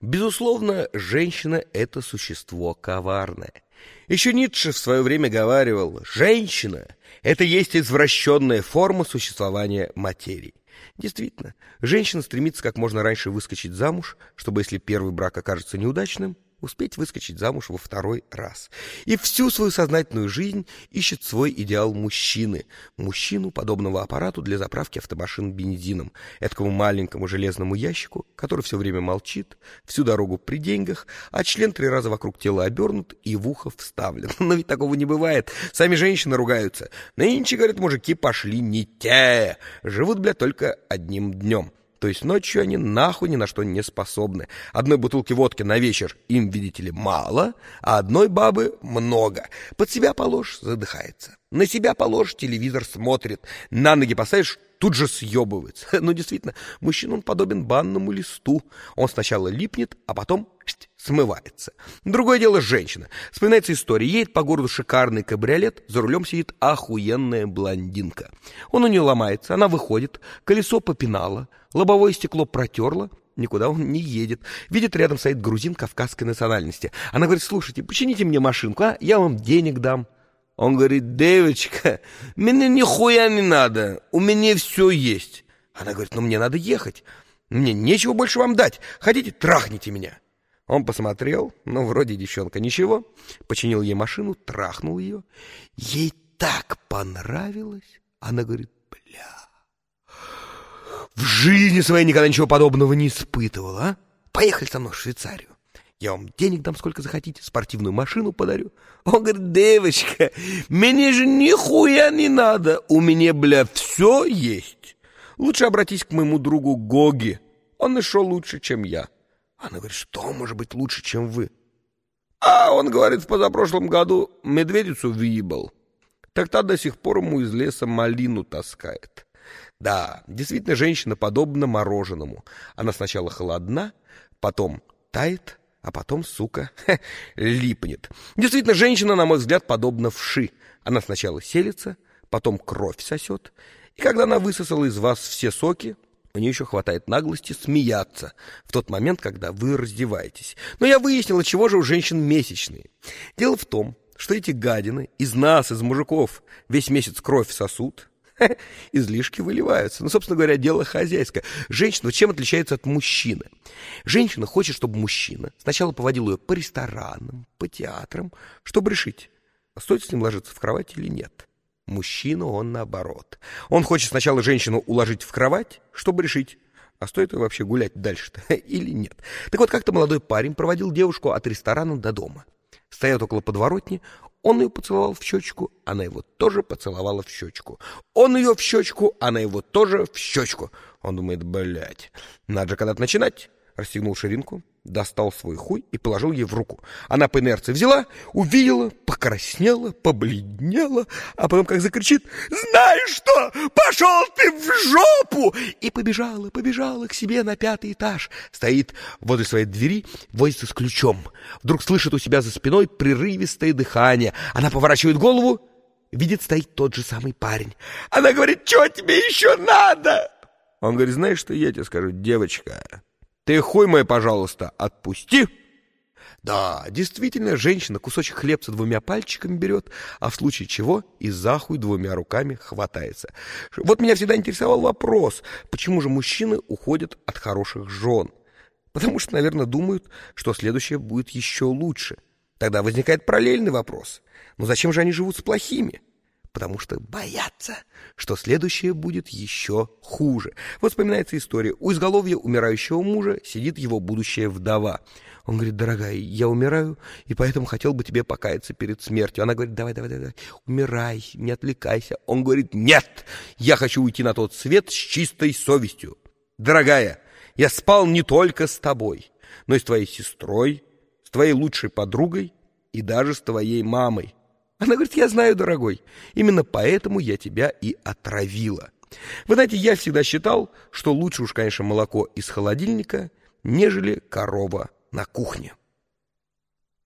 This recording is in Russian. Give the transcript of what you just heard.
Безусловно, женщина — это существо коварное. Еще Ницше в свое время говаривал: женщина — это есть извращенная форма существования материи. Действительно, женщина стремится как можно раньше выскочить замуж, чтобы, если первый брак окажется неудачным, успеть выскочить замуж во второй раз. И всю свою сознательную жизнь ищет свой идеал мужчины. Мужчину, подобного аппарату для заправки автомашин бензином. Этакому маленькому железному ящику, который все время молчит, всю дорогу при деньгах, а член 3 раза вокруг тела обернут и в ухо вставлен. Но ведь такого не бывает. Сами женщины ругаются. Нынче, говорят, мужики пошли не те. Живут, бля, только одним днем. То есть ночью они нахуй ни на что не способны. Одной бутылки водки на вечер им, видите ли, мало, а одной бабы много. Под себя положишь — задыхается. На себя положишь — телевизор смотрит. На ноги поставишь — тут же съебывается. Но действительно, мужчина, он подобен банному листу. Он сначала липнет, а потом смывается. Другое дело женщина. Вспоминается история. Едет по городу шикарный кабриолет, за рулем сидит охуенная блондинка. Он у нее ломается, она выходит, колесо попинало, лобовое стекло протерла, никуда он не едет. Видит, рядом стоит грузин кавказской национальности. Она говорит: слушайте, почините мне машинку, а? Я вам денег дам. Он говорит: девочка, мне нихуя не надо, у меня все есть. Она говорит: ну мне надо ехать, мне нечего больше вам дать, хотите, трахните меня. Он посмотрел, ну вроде девчонка ничего, починил ей машину, трахнул ее. Ей так понравилось, она говорит: бля, в жизни своей никогда ничего подобного не испытывала, а? Поехали со мной в Швейцарию. Я вам денег дам сколько захотите, спортивную машину подарю. Он говорит: девочка, мне же нихуя не надо, у меня, бля, все есть. Лучше обратись к моему другу Гоги, он нашел лучше, чем я. Она говорит: что может быть лучше, чем вы? А он говорит: в позапрошлом году медведицу въебал. Так та до сих пор ему из леса малину таскает. Да, действительно, женщина подобна мороженому. Она сначала холодна, потом тает, а потом, сука, липнет. Действительно, женщина, на мой взгляд, подобна вши. Она сначала селится, потом кровь сосет, и когда она высосала из вас все соки, у нее еще хватает наглости смеяться в тот момент, когда вы раздеваетесь. Но я выяснила, чего же у женщин месячные. Дело в том, что эти гадины из нас, из мужиков, весь месяц кровь сосут, излишки выливаются. Ну, собственно говоря, дело хозяйское. Женщина чем отличается от мужчины? Женщина хочет, чтобы мужчина сначала поводил ее по ресторанам, по театрам, чтобы решить, стоит с ним ложиться в кровать или нет. Мужчина, он наоборот. Он хочет сначала женщину уложить в кровать, чтобы решить, а стоит ее вообще гулять дальше-то или нет. Так вот, как-то молодой парень проводил девушку от ресторана до дома. Стоят около подворотни, он ее поцеловал в щечку, она его тоже поцеловала в щечку. Он ее в щечку, она его тоже в щечку. Он думает: блядь, надо же когда-то начинать. Расстегнул ширинку, достал свой хуй и положил ей в руку. Она по инерции взяла, увидела, покраснела, побледнела, а потом как закричит: знаешь что, пошел ты в жопу! И побежала к себе на 5-й этаж. Стоит возле своей двери, возится с ключом. Вдруг слышит у себя за спиной прерывистое дыхание. Она поворачивает голову, видит, стоит тот же самый парень. Она говорит: что тебе еще надо? Он говорит: знаешь, что я тебе скажу, девочка? Ты хуй мой, пожалуйста, отпусти. Да, действительно, женщина кусочек хлебца 2 пальчиками берет, а в случае чего и за хуй 2 руками хватается. Вот меня всегда интересовал вопрос, почему же мужчины уходят от хороших жен? Потому что, наверное, думают, что следующее будет еще лучше. Тогда возникает параллельный вопрос: ну зачем же они живут с плохими? Потому что боятся, что следующее будет еще хуже. Вот вспоминается история. У изголовья умирающего мужа сидит его будущая вдова. Он говорит: дорогая, я умираю, и поэтому хотел бы тебе покаяться перед смертью. Она говорит: давай, умирай, не отвлекайся. Он говорит: нет, я хочу уйти на тот свет с чистой совестью. Дорогая, я спал не только с тобой, но и с твоей сестрой, с твоей лучшей подругой и даже с твоей мамой. Она говорит: я знаю, дорогой, именно поэтому я тебя и отравила. Вы знаете, я всегда считал, что лучше уж, конечно, молоко из холодильника, нежели корова на кухне.